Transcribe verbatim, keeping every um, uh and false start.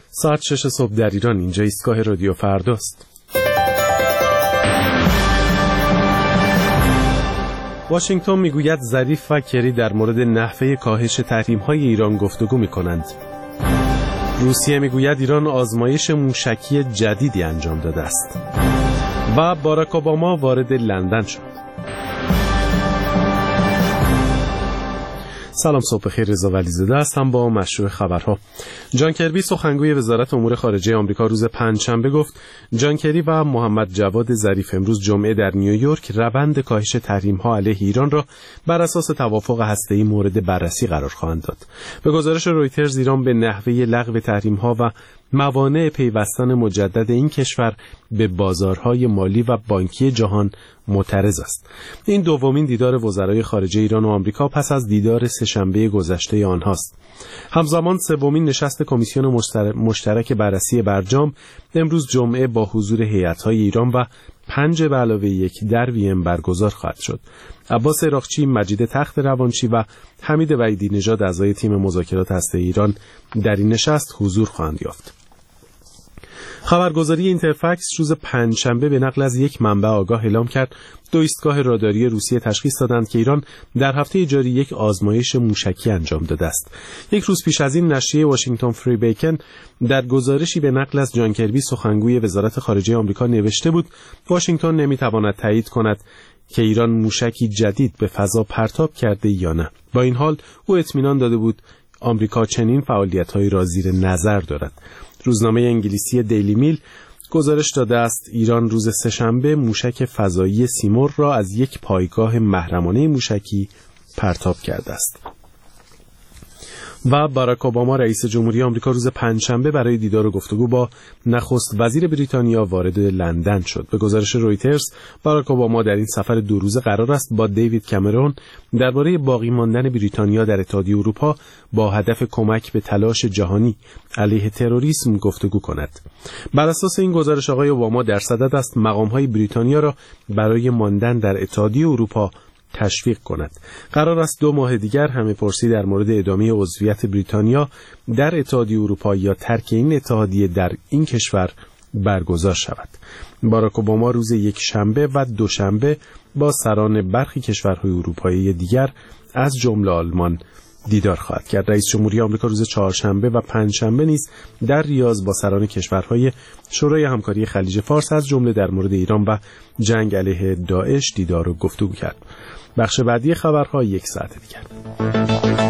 ساعت شش صبح در ایران. اینجا ایستگاه رادیو فرداست. واشنگتن میگوید ظریف و کری در مورد نحوه کاهش تحریم‌های ایران گفتگو می‌کنند. روسیه میگوید ایران آزمایش موشکی جدیدی انجام داده است. و باراک اوباما وارد لندن شد. سلام، صبح بخیر. رضا ولیزاده هستم با مشروع خبرها. جان کربی سخنگوی وزارت امور خارجه آمریکا روز پنجشنبه گفت جان کری و محمد جواد ظریف امروز جمعه در نیویورک روند کاهش تحریم‌ها علیه ایران را بر اساس توافق هسته‌ای مورد بررسی قرار خواهند داد. به گزارش رویترز ایران به نحوه لغو تحریم‌ها و موانع پیوستن مجدد این کشور به بازارهای مالی و بانکی جهان معترض است. این دومین دیدار وزرای خارجه ایران و آمریکا پس از دیدار سه‌شنبه گذشته آنهاست. همزمان سومین نشست کمیسیون مشترک بررسی برجام امروز جمعه با حضور هیئت‌های ایران و پنج به علاوه یک در وین برگزار خواهد شد. عباس عراقچی، مجید تخت روانچی و حمید وحیدی نژاد اعضای تیم مذاکرات هسته‌ای ایران در این نشست حضور خواهند یافت. خبرگزاری اینترفکس روز پنجشنبه به نقل از یک منبع آگاه اعلام کرد دو ایستگاه راداری روسیه تشخیص دادند که ایران در هفته جاری یک آزمایش موشکی انجام داده است. یک روز پیش از این نشریه واشنگتن فری بیکن در گزارشی به نقل از جان کربی سخنگوی وزارت خارجه آمریکا نوشته بود واشنگتن نمیتواند تایید کند که ایران موشکی جدید به فضا پرتاب کرده یا نه. با این حال او اطمینان داده بود آمریکا چنین فعالیت‌هایی را زیر نظر دارد. روزنامه انگلیسی دیلی میل گزارش داده است ایران روز سه‌شنبه موشک فضایی سیمور را از یک پایگاه محرمانه موشکی پرتاب کرده است. و باراک اوباما رئیس جمهوری آمریکا روز پنجشنبه برای دیدار و گفتگو با نخست وزیر بریتانیا وارد لندن شد. به گزارش رویترز باراک اوباما در این سفر دو روزه قرار است با دیوید کامرون درباره باقی ماندن بریتانیا در اتحادیه اروپا با هدف کمک به تلاش جهانی علیه تروریسم گفتگو کند. بر اساس این گزارش آقای اوباما در صدد است مقام‌های بریتانیا را برای ماندن در اتحادیه اروپا تشویق کند. قرار است دو ماه دیگر همه پرسی در مورد ادامه عضویت بریتانیا در اتحادیه اروپا یا ترک این اتحادیه در این کشور برگزار شود. باراک اوباما روز یک شنبه و دوشنبه با سران برخی کشورهای اروپایی دیگر از جمله آلمان دیدار خواهد کرد. رئیس جمهوری آمریکا روز چهارشنبه و پنجشنبه نیز در ریاض با سران کشورهای شورای همکاری خلیج فارس از جمله در مورد ایران و جنگ علیه داعش دیدار و گفتگو کرد. بخش بعدی خبرها یک ساعت دیگر.